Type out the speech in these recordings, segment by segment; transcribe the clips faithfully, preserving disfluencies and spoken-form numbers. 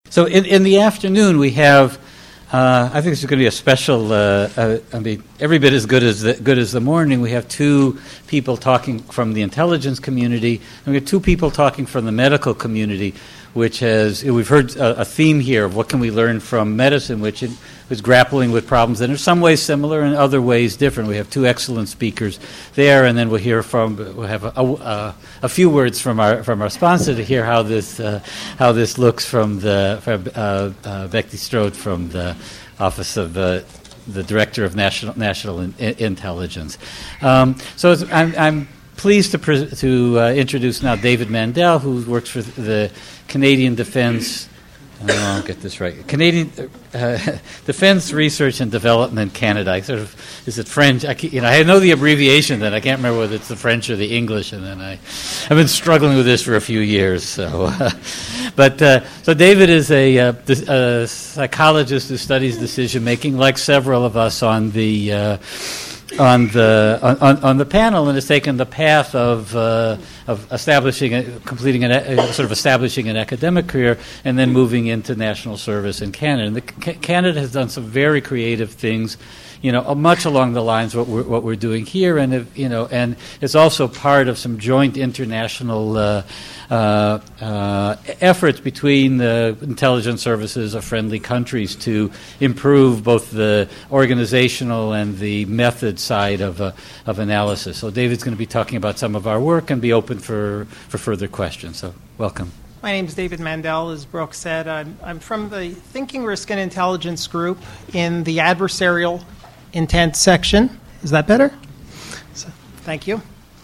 So in, in the afternoon we have, uh, I think this is going to be a special, uh, uh, I mean, every bit as good as the, good as the morning. We have two people talking from the intelligence community, and we have two people talking from the medical community, which has, we've heard a, a theme here of what can we learn from medicine, which is grappling with problems that are in some ways similar and other ways different. We have two excellent speakers there, and then we'll hear from, we'll have a, a, a few words from our from our sponsor to hear how this uh, how this looks from the from, uh, uh, Becky Strode from the Office of uh, the Director of National National in, in Intelligence. Um, so it's, I'm. I'm pleased to pre- to uh, introduce now David Mandel, who works for the Canadian Defence. I'll get this right. Canadian uh, Defence Research and Development Canada. I sort of is it French? I you know I know the abbreviation, then I can't remember whether it's the French or the English, and then I I've been struggling with this for a few years. So, uh, but uh, so David is a, uh, a psychologist who studies decision making, like several of us on the. Uh, on the on, on the panel, and has taken the path of uh, of establishing, a, completing an uh, sort of establishing an academic career, and then moving into national service in Canada. And the, C- Canada has done some very creative things, you know, much along the lines of what we're what we're doing here, and if, you know, and it's also part of some joint international uh, uh, uh, efforts between the intelligence services of friendly countries to improve both the organizational and the method side of uh, of analysis. So David's going to be talking about some of our work and be open for, for further questions. So welcome. My name is David Mandel, as Brooke said. I'm, I'm from the Thinking, Risk, and Intelligence group in the adversarial intent section. Is that better? So, thank you.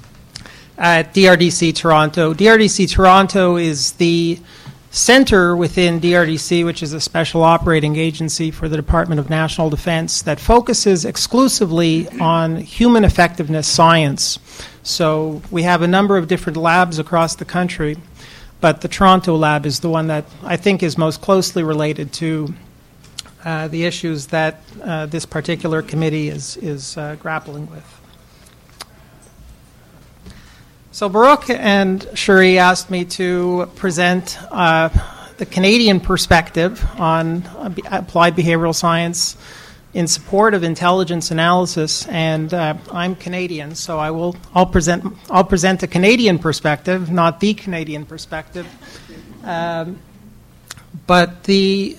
At D R D C Toronto. D R D C Toronto is the center within D R D C, which is a special operating agency for the Department of National Defense that focuses exclusively on human effectiveness science. So we have a number of different labs across the country, but the Toronto lab is the one that I think is most closely related to uh, the issues that uh, this particular committee is, is uh, grappling with. So Baruch and Shuri asked me to present uh, the Canadian perspective on uh, applied behavioral science in support of intelligence analysis, and uh, I'm Canadian, so I will I'll present I'll present a Canadian perspective, not the Canadian perspective. Um, but the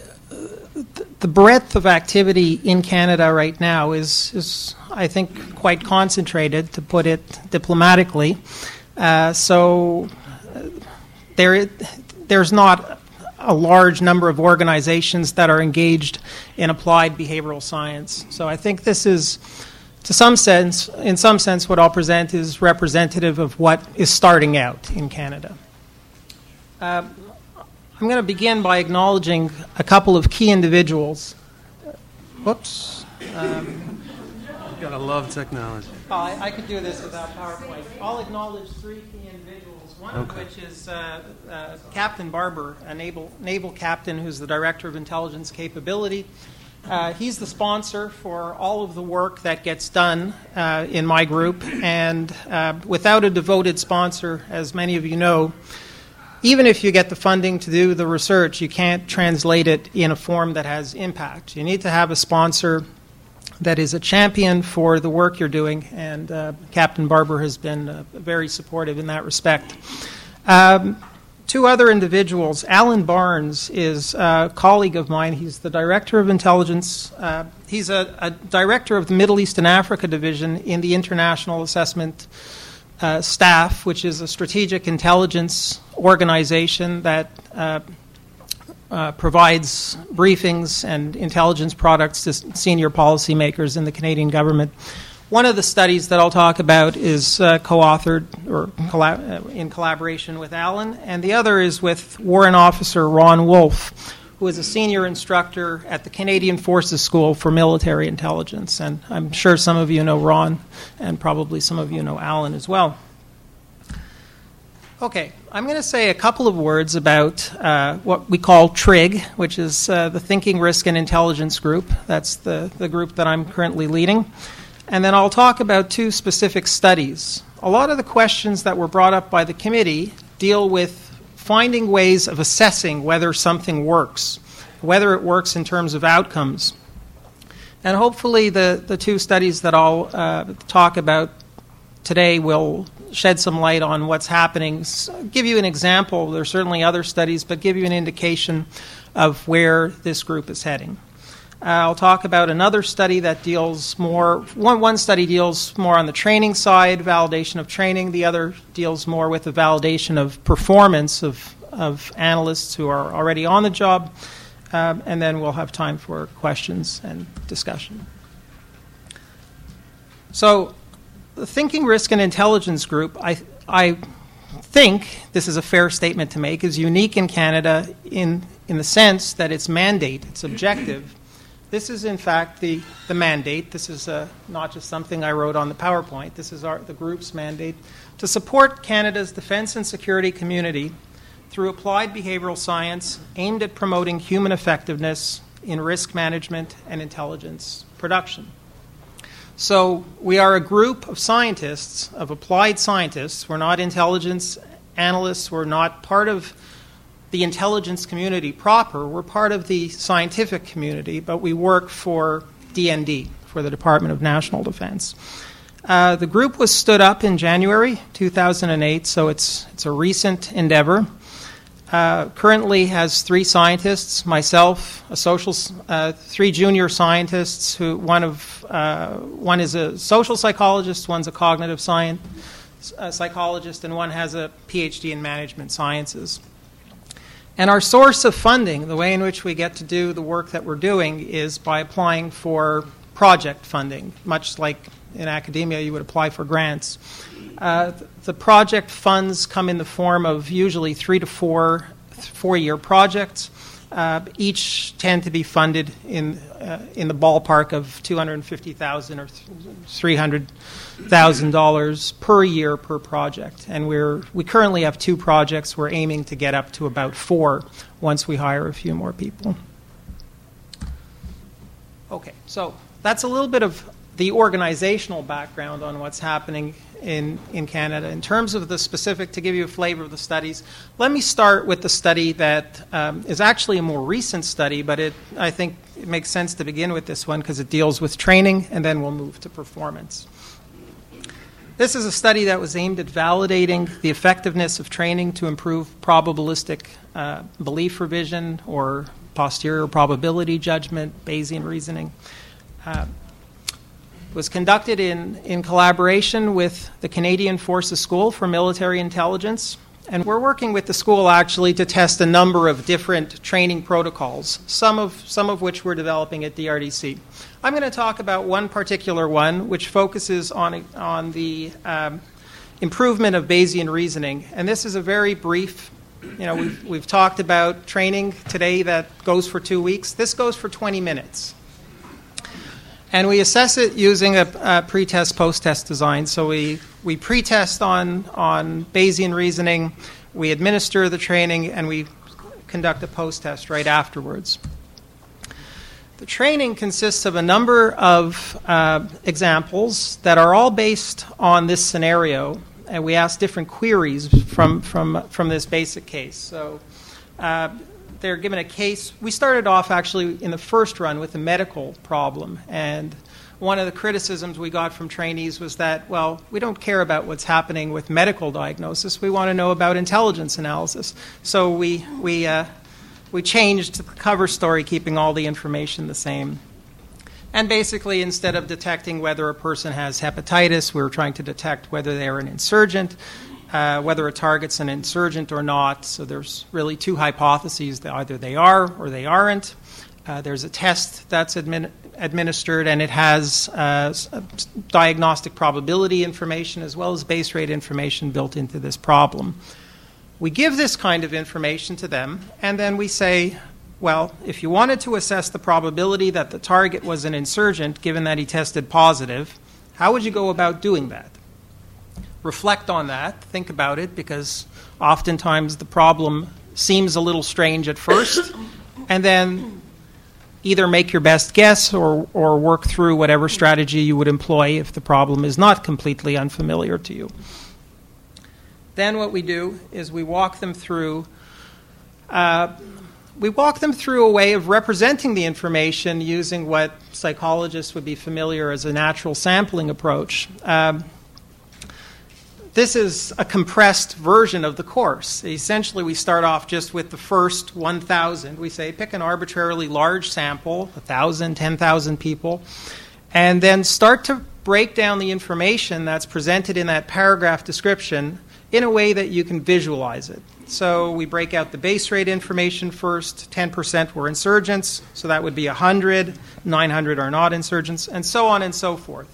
the breadth of activity in Canada right now is is I think quite concentrated, to put it diplomatically. Uh, so uh, there, there's not a large number of organizations that are engaged in applied behavioral science. So I think this is, to some sense, in some sense, what I'll present is representative of what is starting out in Canada. Uh, I'm going to begin by acknowledging a couple of key individuals. Whoops. Um, you gotta love technology. Oh, I, I could do this without PowerPoint. I'll acknowledge three key individuals, one okay. of which is uh, uh, Captain Barber, a naval, naval captain who's the Director of Intelligence Capability. Uh, he's the sponsor for all of the work that gets done uh, in my group, and uh, without a devoted sponsor, as many of you know, even if you get the funding to do the research, you can't translate it in a form that has impact. You need to have a sponsor that is a champion for the work you're doing, and uh, Captain Barber has been uh, very supportive in that respect. Um, two other individuals. Alan Barnes is a colleague of mine. He's the Director of Intelligence. Uh, he's a, a Director of the Middle East and Africa Division in the International Assessment uh, Staff, which is a strategic intelligence organization that uh, Uh, provides briefings and intelligence products to senior policymakers in the Canadian government. One of the studies that I'll talk about is uh, co-authored or collab- uh, in collaboration with Alan, and the other is with Warrant Officer Ron Wolf, who is a senior instructor at the Canadian Forces School for Military Intelligence. And I'm sure some of you know Ron, and probably some of you know Alan as well. Okay, I'm going to say a couple of words about uh, what we call TRIG, which is uh, the Thinking, Risk, and Intelligence group. That's the, the group that I'm currently leading. And then I'll talk about two specific studies. A lot of the questions that were brought up by the committee deal with finding ways of assessing whether something works, whether it works in terms of outcomes. And hopefully the, the two studies that I'll uh, talk about today will shed some light on what's happening. So give you an example. There are certainly other studies, but give you an indication of where this group is heading. Uh, I'll talk about another study that deals more, one, one study deals more on the training side, validation of training. The other deals more with the validation of performance of, of analysts who are already on the job. Um, and then we'll have time for questions and discussion. So the Thinking, Risk, and Intelligence Group, I, I think this is a fair statement to make, is unique in Canada in, in the sense that its mandate, its objective, this is in fact the, the mandate. This is uh, not just something I wrote on the PowerPoint. This is our, the group's mandate to support Canada's defense and security community through applied behavioral science aimed at promoting human effectiveness in risk management and intelligence production. So we are a group of scientists, of applied scientists. We're not intelligence analysts. We're not part of the intelligence community proper. We're part of the scientific community, but we work for D N D, for the Department of National Defense. Uh, the group was stood up in January two thousand eight, so it's, it's a recent endeavor. Uh, currently has three scientists, myself, a social, uh, three junior scientists. Who one of uh, one is a social psychologist, one's a cognitive science uh, psychologist, and one has a P H D in management sciences. And our source of funding, the way in which we get to do the work that we're doing, is by applying for project funding, much like in academia you would apply for grants. Uh, the project funds come in the form of usually three to four four-year projects. Uh, each tend to be funded in uh, in the ballpark of two hundred fifty thousand dollars or three hundred thousand dollars per year per project. And we're we currently have two projects. We're aiming to get up to about four once we hire a few more people. Okay, so that's a little bit of the organizational background on what's happening in, in Canada. In terms of the specific, to give you a flavor of the studies, let me start with the study that um, is actually a more recent study, but it, I think it makes sense to begin with this one because it deals with training, and then we'll move to performance. This is a study that was aimed at validating the effectiveness of training to improve probabilistic uh, belief revision or posterior probability judgment, Bayesian reasoning. Uh, was conducted in, in collaboration with the Canadian Forces School for Military Intelligence. And we're working with the school actually to test a number of different training protocols, some of, some of which we're developing at D R D C. I'm going to talk about one particular one which focuses on, on the um, improvement of Bayesian reasoning. And this is a very brief, you know, we've, we've talked about training today that goes for two weeks. This goes for twenty minutes. And we assess it using a, a pre-test, post-test design. So we, we pre-test on, on Bayesian reasoning, we administer the training, and we conduct a post-test right afterwards. The training consists of a number of uh, examples that are all based on this scenario, and we ask different queries from, from, from this basic case. So uh, they're given a case. We started off actually in the first run with a medical problem, and one of the criticisms we got from trainees was that, well, we don't care about what's happening with medical diagnosis. We want to know about intelligence analysis. So we we uh, we changed the cover story, keeping all the information the same. And basically, instead of detecting whether a person has hepatitis, we were trying to detect whether they're an insurgent. Uh, whether a target's an insurgent or not. So there's really two hypotheses, that either they are or they aren't. Uh, there's a test that's admin- administered, and it has uh, diagnostic probability information as well as base rate information built into this problem. We give this kind of information to them, and then we say, well, if you wanted to assess the probability that the target was an insurgent, given that he tested positive, how would you go about doing that? Reflect on that, think about it, because oftentimes the problem seems a little strange at first, and then either make your best guess or, or work through whatever strategy you would employ if the problem is not completely unfamiliar to you. Then what we do is we walk them through Uh, we walk them through a way of representing the information using what psychologists would be familiar as a natural sampling approach. Um, This is a compressed version of the course. Essentially, we start off just with the first one thousand. We say pick an arbitrarily large sample, one thousand, ten thousand people, and then start to break down the information that's presented in that paragraph description in a way that you can visualize it. So we break out the base rate information first. ten percent were insurgents, so that would be one hundred. nine hundred are not insurgents, and so on and so forth.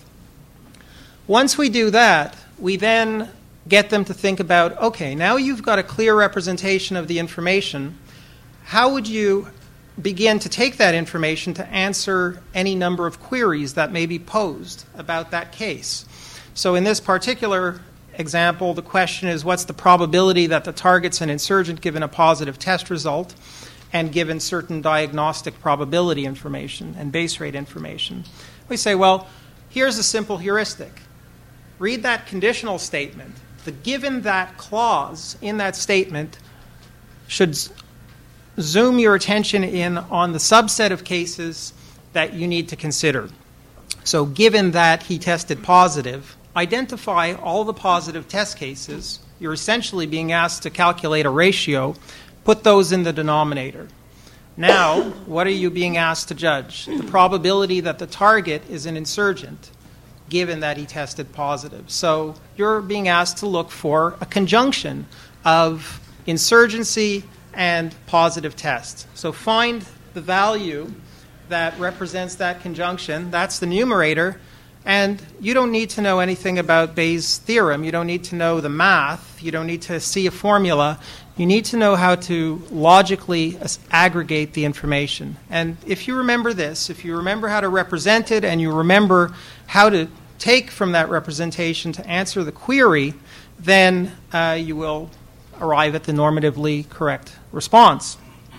Once we do that, we then get them to think about, okay, now you've got a clear representation of the information. How would you begin to take that information to answer any number of queries that may be posed about that case? So in this particular example, the question is, what's the probability that the target's an insurgent given a positive test result and given certain diagnostic probability information and base rate information? We say, well, here's a simple heuristic. Read that conditional statement. The given that clause in that statement should z- zoom your attention in on the subset of cases that you need to consider. So given that he tested positive, identify all the positive test cases. You're essentially being asked to calculate a ratio. Put those in the denominator. Now, what are you being asked to judge? The probability that the target is an insurgent, given that he tested positive. So you're being asked to look for a conjunction of insurgency and positive test. So find the value that represents that conjunction. That's the numerator. And you don't need to know anything about Bayes' theorem. You don't need to know the math. You don't need to see a formula. You need to know how to logically aggregate the information. And if you remember this, if you remember how to represent it and you remember how to take from that representation to answer the query, then uh, you will arrive at the normatively correct response.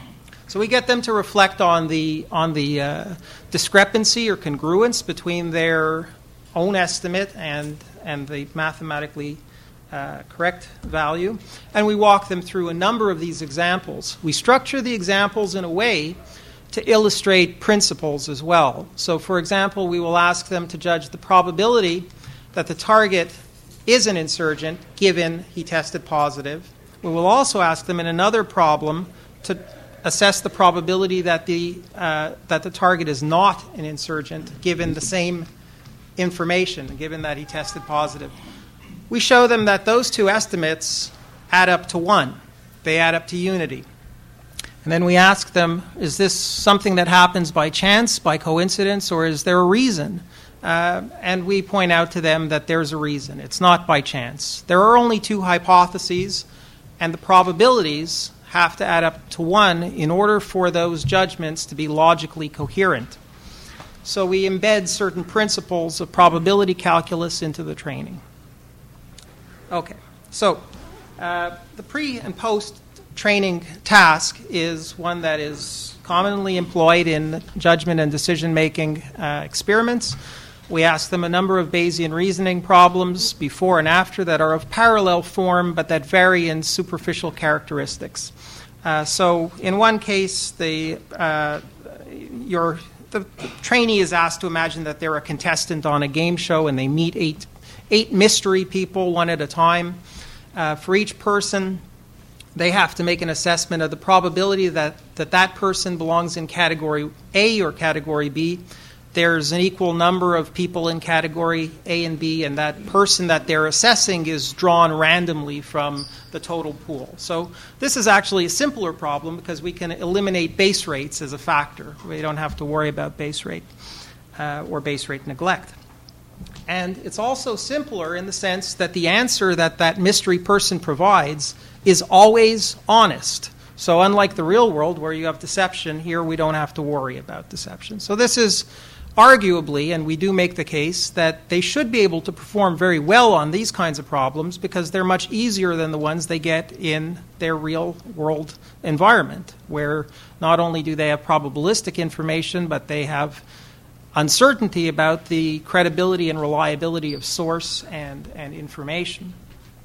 So we get them to reflect on the on the uh, discrepancy or congruence between their own estimate and and the mathematically uh, correct value, and we walk them through a number of these examples. We structure the examples in a way to illustrate principles as well. So, for example, we will ask them to judge the probability that the target is an insurgent given he tested positive. We will also ask them in another problem to assess the probability that the uh, that the target is not an insurgent given the same information, given that he tested positive. We show them that those two estimates add up to one. They add up to unity. And then we ask them, is this something that happens by chance, by coincidence, or is there a reason? Uh, and we point out to them that there's a reason. It's not by chance. There are only two hypotheses, and the probabilities have to add up to one in order for those judgments to be logically coherent. So we embed certain principles of probability calculus into the training. Okay, so uh, the pre and post training task is one that is commonly employed in judgment and decision-making uh, experiments. We ask them a number of Bayesian reasoning problems before and after that are of parallel form but that vary in superficial characteristics. Uh, so in one case, the, uh, your, the, the trainee is asked to imagine that they're a contestant on a game show and they meet eight, eight mystery people one at a time. Uh, for each person, they have to make an assessment of the probability that, that that person belongs in category A or category B. There's an equal number of people in category A and B, and that person that they're assessing is drawn randomly from the total pool. So this is actually a simpler problem because we can eliminate base rates as a factor. We don't have to worry about base rate uh, or base rate neglect. And it's also simpler in the sense that the answer that that mystery person provides is always honest. So unlike the real world where you have deception, here we don't have to worry about deception. So this is arguably, and we do make the case, that they should be able to perform very well on these kinds of problems because they're much easier than the ones they get in their real world environment, where not only do they have probabilistic information, but they have uncertainty about the credibility and reliability of source and, and information.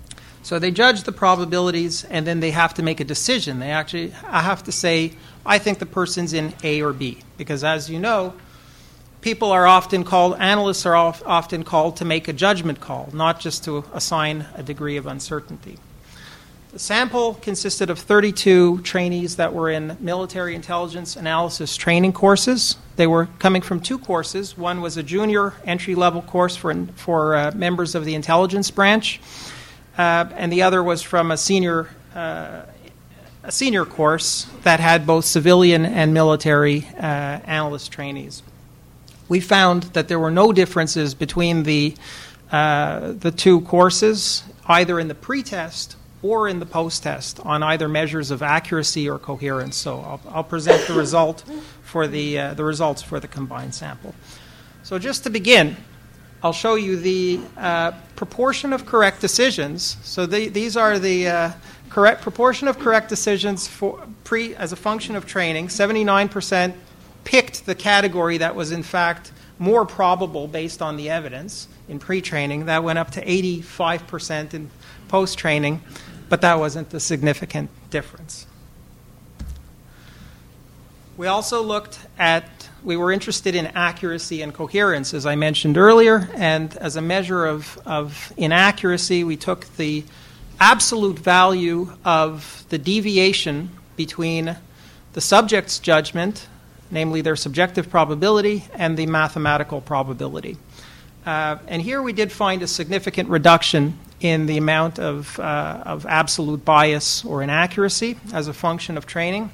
So they judge the probabilities, and then they have to make a decision. They actually have to say, I think the person's in A or B. Because as you know, people are often called, analysts are often called to make a judgment call, not just to assign a degree of uncertainty. The sample consisted of thirty-two trainees that were in military intelligence analysis training courses. They were coming from two courses. One was a junior entry-level course for, for uh, members of the intelligence branch, uh, and the other was from a senior, uh, a senior course that had both civilian and military uh, analyst trainees. We found that there were no differences between the, uh, the two courses, either in the pre-test or in the post-test, on either measures of accuracy or coherence. So I'll, I'll present the result for the, uh, the results for the combined sample. So just to begin, I'll show you the uh, proportion of correct decisions. So the, these are the uh, correct proportion of correct decisions for pre as a function of training. seventy-nine percent picked the category that was in fact more probable based on the evidence in pre-training. That went up to eighty-five percent in post-training, but that wasn't a significant difference. We also looked at, we were interested in accuracy and coherence, as I mentioned earlier, and as a measure of, of inaccuracy, we took the absolute value of the deviation between the subject's judgment, namely their subjective probability, and the mathematical probability. Uh, and here we did find a significant reduction in the amount of, uh, of absolute bias or inaccuracy as a function of training.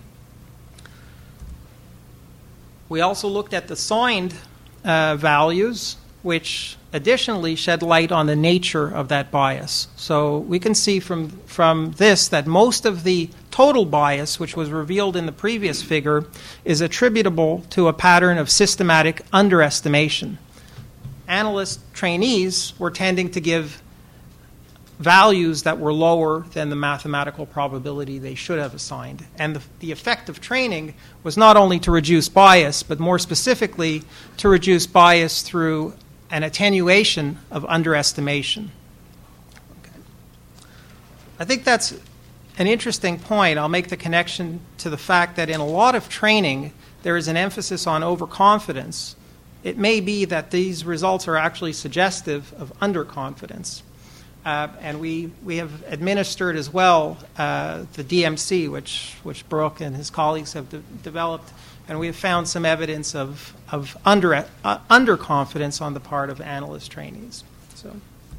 We also looked at the signed uh, values, which additionally shed light on the nature of that bias. So we can see from, from this that most of the total bias, which was revealed in the previous figure, is attributable to a pattern of systematic underestimation. Analyst trainees were tending to give values that were lower than the mathematical probability they should have assigned. And the, the effect of training was not only to reduce bias, but more specifically to reduce bias through an attenuation of underestimation. Okay. I think that's an interesting point. I'll make the connection to the fact that in a lot of training, there is an emphasis on overconfidence. It may be that these results are actually suggestive of underconfidence. Uh, and we, we have administered as well uh, the D M C, which, which Brooke and his colleagues have de- developed, and we have found some evidence of, of under, uh, underconfidence on the part of analyst trainees. So,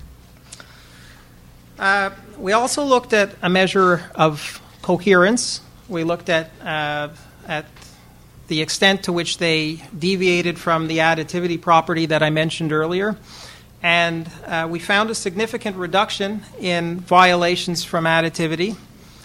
uh, we also looked at a measure of coherence. We looked at, uh, at the extent to which they deviated from the additivity property that I mentioned earlier. And uh, we found a significant reduction in violations from additivity.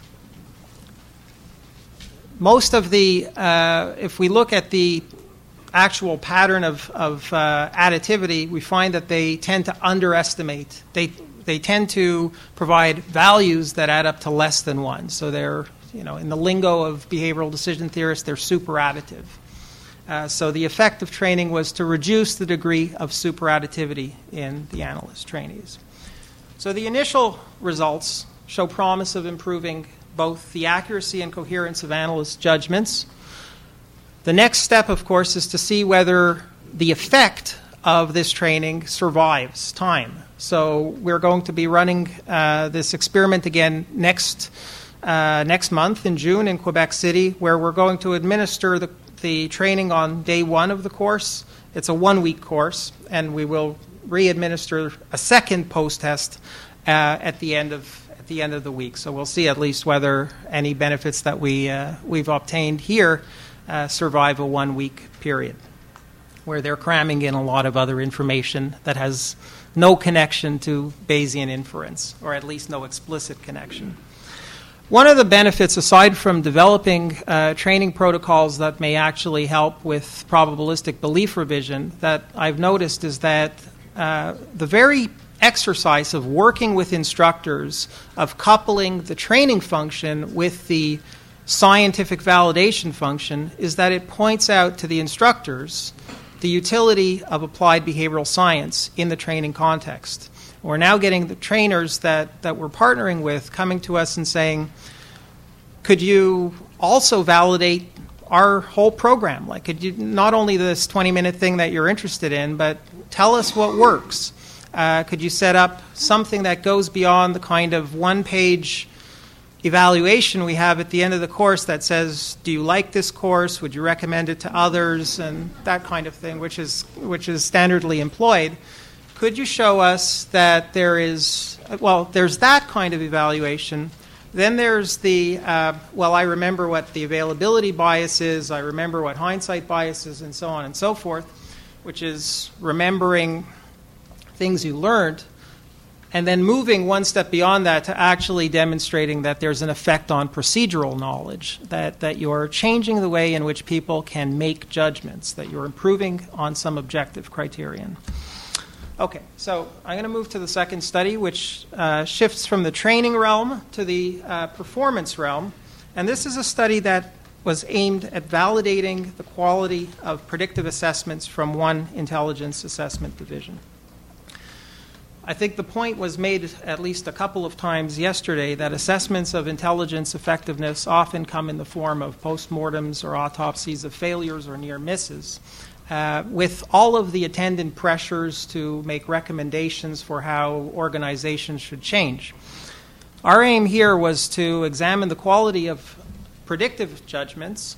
Most of the, uh, if we look at the actual pattern of, of uh, additivity, we find that they tend to underestimate. They, they tend to provide values that add up to less than one. So they're, you know, in the lingo of behavioral decision theorists, they're super additive. Uh, so the effect of training was to reduce the degree of superadditivity in the analyst trainees. So the initial results show promise of improving both the accuracy and coherence of analyst judgments. The next step, of course, is to see whether the effect of this training survives time. So we're going to be running uh, this experiment again next, uh, next month in June in Quebec City, where we're going to administer the the training on day one of the course. It's a one-week course, and we will re-administer a second post-test uh, at the end of at the end of the week. So we'll see at least whether any benefits that we uh, we've obtained here uh, survive a one-week period, where they're cramming in a lot of other information that has no connection to Bayesian inference, or at least no explicit connection. One of the benefits, aside from developing uh, training protocols that may actually help with probabilistic belief revision, that I've noticed is that uh, the very exercise of working with instructors, of coupling the training function with the scientific validation function, is that it points out to the instructors the utility of applied behavioral science in the training context. We're now getting the trainers that, that we're partnering with coming to us and saying, could you also validate our whole program? Like, could you, not only this twenty-minute thing that you're interested in, but tell us what works. Uh, could you set up something that goes beyond the kind of one-page evaluation we have at the end of the course that says, do you like this course? Would you recommend it to others? And that kind of thing, which is which is standardly employed. Could you show us that there is, well, there's that kind of evaluation. Then there's the, uh, well, I remember what the availability bias is, I remember what hindsight bias is, and so on and so forth, which is remembering things you learned, and then moving one step beyond that to actually demonstrating that there's an effect on procedural knowledge, that, that you're changing the way in which people can make judgments, that you're improving on some objective criterion. Okay, so I'm going to move to the second study, which uh, shifts from the training realm to the uh, performance realm. And this is a study that was aimed at validating the quality of predictive assessments from one intelligence assessment division. I think the point was made at least a couple of times yesterday that assessments of intelligence effectiveness often come in the form of postmortems or autopsies of failures or near misses. Uh, with all of the attendant pressures to make recommendations for how organizations should change. Our aim here was to examine the quality of predictive judgments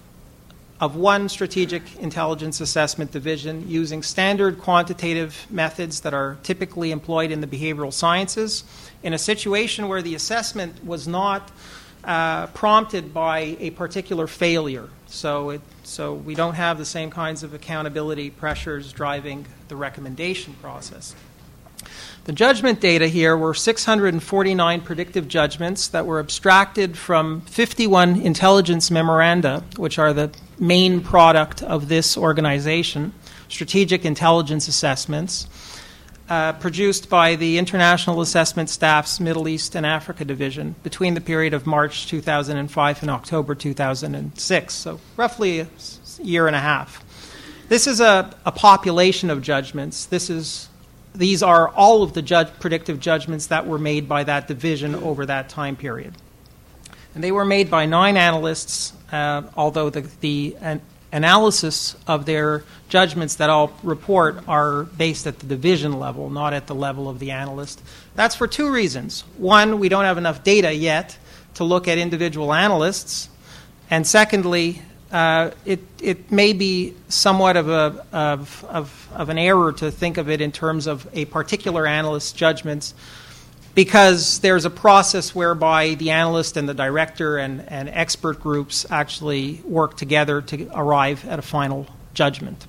of one strategic intelligence assessment division using standard quantitative methods that are typically employed in the behavioral sciences in a situation where the assessment was not uh, prompted by a particular failure. So it So we don't have the same kinds of accountability pressures driving the recommendation process. The judgment data here were six hundred forty-nine predictive judgments that were abstracted from fifty-one intelligence memoranda, which are the main product of this organization, strategic intelligence assessments, uh, produced by the International Assessment Staff's Middle East and Africa Division between the period of March two thousand five and October two thousand six, so roughly a year and a half. This is a, a population of judgments. This is, these are all of the judge, predictive judgments that were made by that division over that time period. And they were made by nine analysts, uh, although the, the an, analysis of their judgments that I'll report are based at the division level, not at the level of the analyst. That's for two reasons. One, we don't have enough data yet to look at individual analysts. And secondly, uh, it, it may be somewhat of, a, of, of, of an error to think of it in terms of a particular analyst's judgments, because there's a process whereby the analyst and the director and, and expert groups actually work together to arrive at a final judgment.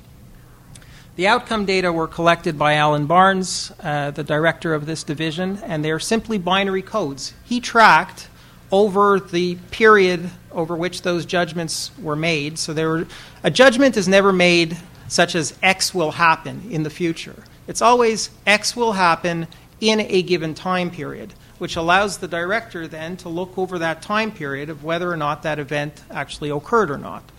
The outcome data were collected by Alan Barnes, uh, the director of this division, and they're simply binary codes. He tracked over the period over which those judgments were made. So there were, a judgment is never made such as X will happen in the future. It's always X will happen in a given time period, which allows the director then to look over that time period of whether or not that event actually occurred or not.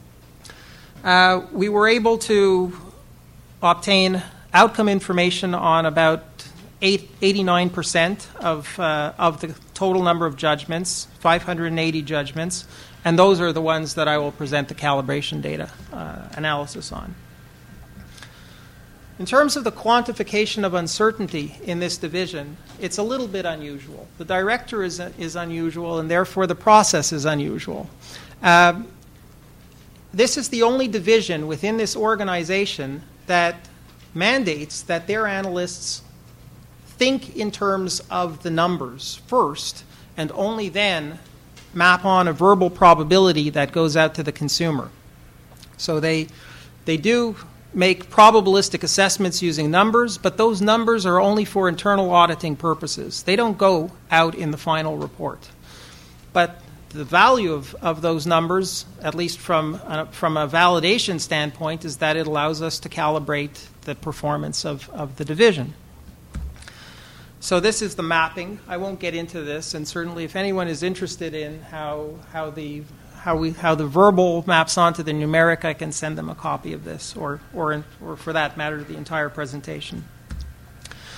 Uh, we were able to obtain outcome information on about eighty-nine percent of, uh, of the total number of judgments, five hundred eighty judgments, and those are the ones that I will present the calibration data uh, analysis on. In terms of the quantification of uncertainty in this division, it's a little bit unusual. The director is, is unusual, and therefore the process is unusual. Uh, this is the only division within this organization that mandates that their analysts think in terms of the numbers first, and only then map on a verbal probability that goes out to the consumer. So they, they do make probabilistic assessments using numbers, but those numbers are only for internal auditing purposes. They don't go out in the final report. But the value of, of those numbers, at least from, uh, from a validation standpoint, is that it allows us to calibrate the performance of, of the division. So this is the mapping. I won't get into this, and certainly if anyone is interested in how, how the How, we, how the verbal maps onto the numeric, I can send them a copy of this, or, or, in, or for that matter, the entire presentation.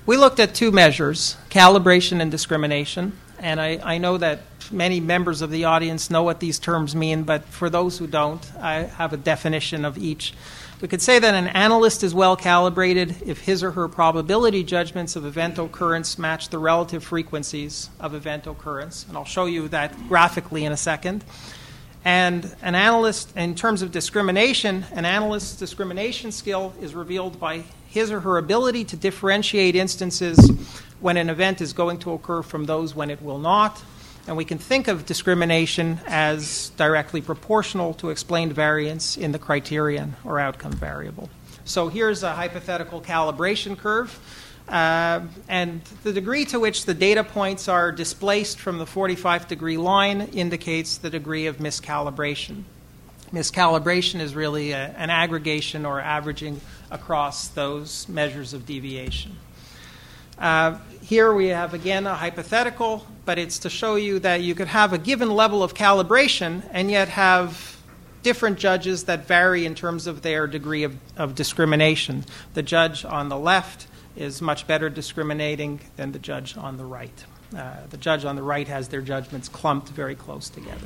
We looked at two measures, calibration and discrimination, and I, I know that many members of the audience know what these terms mean, but for those who don't, I have a definition of each. We could say that an analyst is well calibrated if his or her probability judgments of event occurrence match the relative frequencies of event occurrence, and I'll show you that graphically in a second. And an analyst, in terms of discrimination, an analyst's discrimination skill is revealed by his or her ability to differentiate instances when an event is going to occur from those when it will not. And we can think of discrimination as directly proportional to explained variance in the criterion or outcome variable. So here's a hypothetical calibration curve. Uh, and the degree to which the data points are displaced from the forty-five degree line indicates the degree of miscalibration. Miscalibration is really a, an aggregation or averaging across those measures of deviation. Uh, here we have, again, a hypothetical, but it's to show you that you could have a given level of calibration and yet have different judges that vary in terms of their degree of, of discrimination. The judge on the left is much better discriminating than the judge on the right. Uh, the judge on the right has their judgments clumped very close together.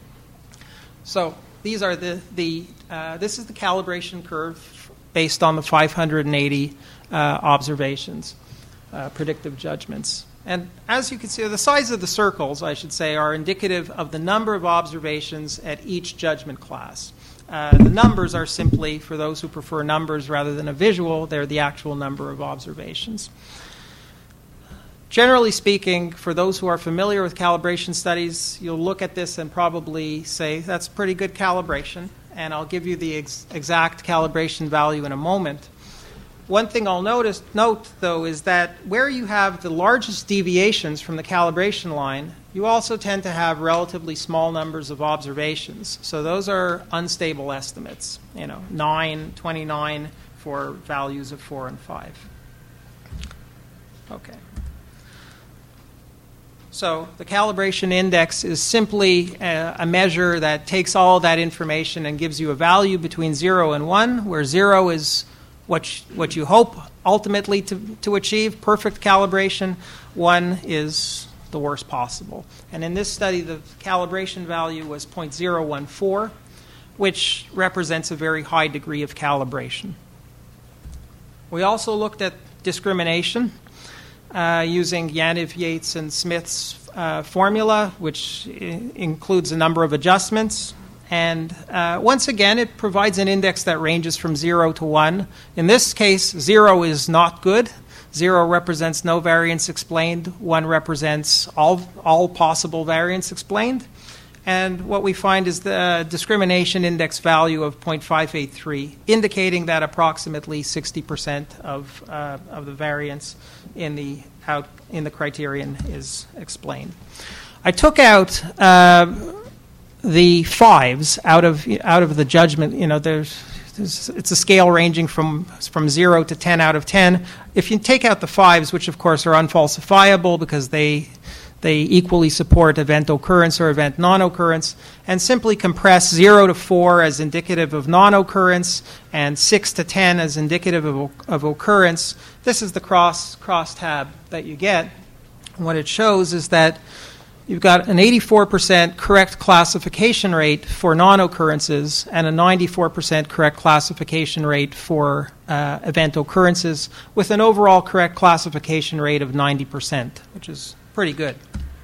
So these are the, the uh, this is the calibration curve based on the five hundred eighty uh, observations. Uh, predictive judgments. And as you can see, the size of the circles, I should say, are indicative of the number of observations at each judgment class. Uh, the numbers are simply, for those who prefer numbers rather than a visual, they're the actual number of observations. Generally speaking, for those who are familiar with calibration studies, you'll look at this and probably say, that's pretty good calibration, and I'll give you the ex- exact calibration value in a moment. One thing I'll notice, note, though, is that where you have the largest deviations from the calibration line, you also tend to have relatively small numbers of observations. So those are unstable estimates, you know, nine, twenty-nine for values of four and five. Okay. So the calibration index is simply a, a measure that takes all that information and gives you a value between zero and one, where zero is What, what you hope ultimately to, to achieve, perfect calibration. One is the worst possible. And in this study, the calibration value was zero point zero one four, which represents a very high degree of calibration. We also looked at discrimination uh, using Yaniv, Yates, and Smith's uh, formula, which I- includes a number of adjustments. And uh, once again, it provides an index that ranges from zero to one. In this case, zero is not good. Zero represents no variance explained. One represents all, all possible variance explained. And what we find is the discrimination index value of zero point five eight three, indicating that approximately sixty percent of, uh, of the variance in the, out, in the criterion is explained. I took out Uh, the fives out of out of the judgment. You know, there's, there's it's a scale ranging from from zero to ten out of ten. If you take out the fives, which of course are unfalsifiable because they they equally support event occurrence or event non-occurrence, and simply compress zero to four as indicative of non-occurrence and six to ten as indicative of, of occurrence, this is the cross cross tab that you get. And what it shows is that you've got an eighty-four percent correct classification rate for non-occurrences and a ninety-four percent correct classification rate for uh, event occurrences, with an overall correct classification rate of ninety percent, which is pretty good.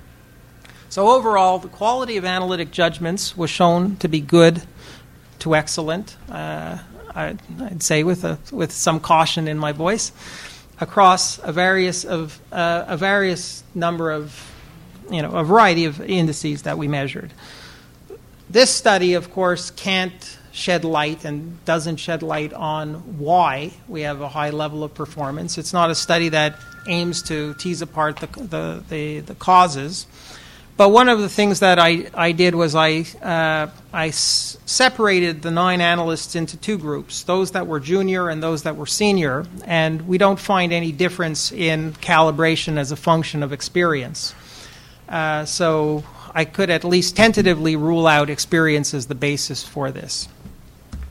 So overall, the quality of analytic judgments was shown to be good to excellent, uh, I, I'd say with a, with some caution in my voice, across a various of uh, a various number of you know, a variety of indices that we measured. This study, of course, can't shed light and doesn't shed light on why we have a high level of performance. It's not a study that aims to tease apart the the, the, the causes. But one of the things that I, I did was I, uh, I s- separated the nine analysts into two groups, those that were junior and those that were senior, and we don't find any difference in calibration as a function of experience. Uh, so I could at least tentatively rule out experience as the basis for this.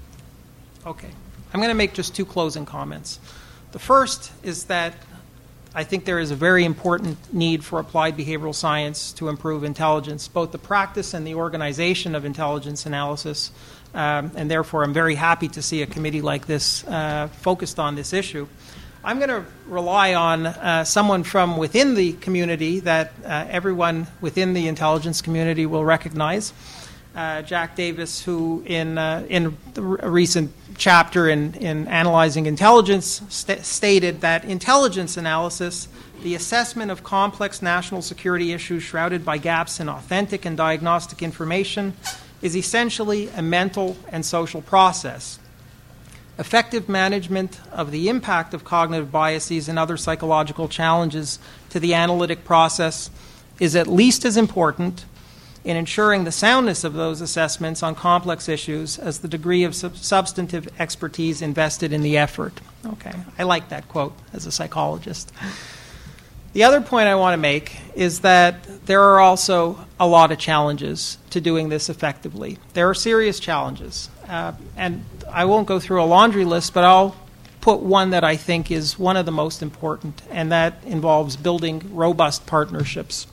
Okay. I'm going to make just two closing comments. The first is that I think there is a very important need for applied behavioral science to improve intelligence, both the practice and the organization of intelligence analysis. Um, and therefore, I'm very happy to see a committee like this uh, focused on this issue. I'm going to rely on uh, someone from within the community that uh, everyone within the intelligence community will recognize. Uh, Jack Davis, who in uh, in the r- a recent chapter in, in Analyzing Intelligence st- stated that intelligence analysis, the assessment of complex national security issues shrouded by gaps in authentic and diagnostic information, is essentially a mental and social process. Effective management of the impact of cognitive biases and other psychological challenges to the analytic process is at least as important in ensuring the soundness of those assessments on complex issues as the degree of sub- substantive expertise invested in the effort. Okay, I like that quote as a psychologist. The other point I want to make is that there are also a lot of challenges to doing this effectively. There are serious challenges. Uh, and I won't go through a laundry list, but I'll put one that I think is one of the most important, and that involves building robust partnerships.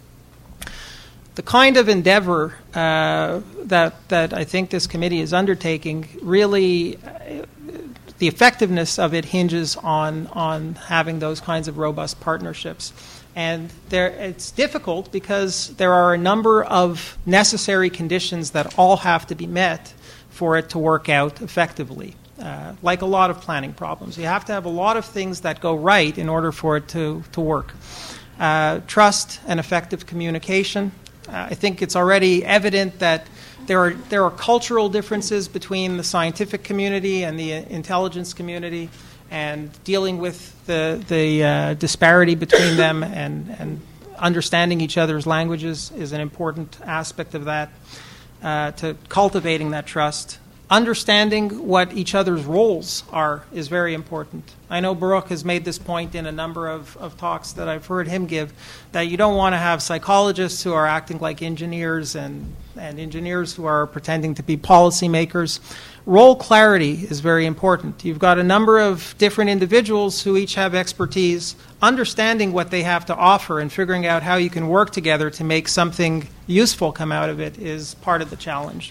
The kind of endeavor uh, that that I think this committee is undertaking, really, uh, the effectiveness of it hinges on on having those kinds of robust partnerships. And there, it's difficult because there are a number of necessary conditions that all have to be met for it to work out effectively. Uh, like a lot of planning problems, you have to have a lot of things that go right in order for it to to work. Uh, trust and effective communication. Uh, I think it's already evident that there are there are cultural differences between the scientific community and the intelligence community, and dealing with the the uh, disparity between them and, and understanding each other's languages is an important aspect of that, uh, to cultivating that trust. Understanding what each other's roles are is very important. I know Baruch has made this point in a number of, of talks that I've heard him give, that you don't want to have psychologists who are acting like engineers and, and engineers who are pretending to be policymakers. Role clarity is very important. You've got a number of different individuals who each have expertise. Understanding what they have to offer and figuring out how you can work together to make something useful come out of it is part of the challenge.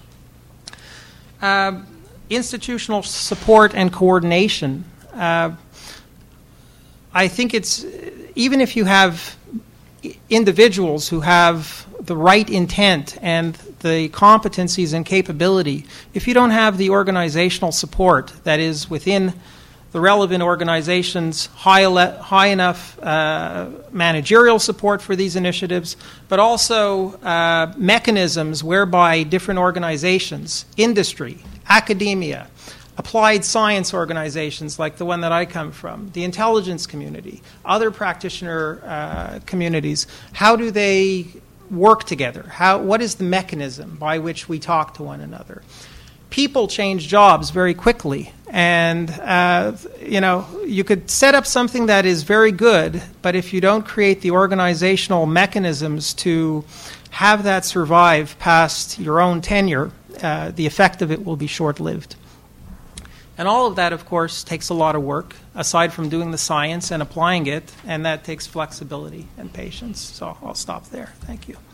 Uh, institutional support and coordination. Uh, I think it's, even if you have individuals who have the right intent and the competencies and capability, if you don't have the organizational support that is within the relevant organizations, high, ele- high enough uh, managerial support for these initiatives, but also uh, mechanisms whereby different organizations, industry, academia, applied science organizations like the one that I come from, the intelligence community, other practitioner uh, communities, how do they work together? How, what is the mechanism by which we talk to one another? People change jobs very quickly, and uh, you know, you could set up something that is very good, but if you don't create the organizational mechanisms to have that survive past your own tenure, uh, the effect of it will be short-lived. And all of that, of course, takes a lot of work, aside from doing the science and applying it, and that takes flexibility and patience. So I'll stop there. Thank you.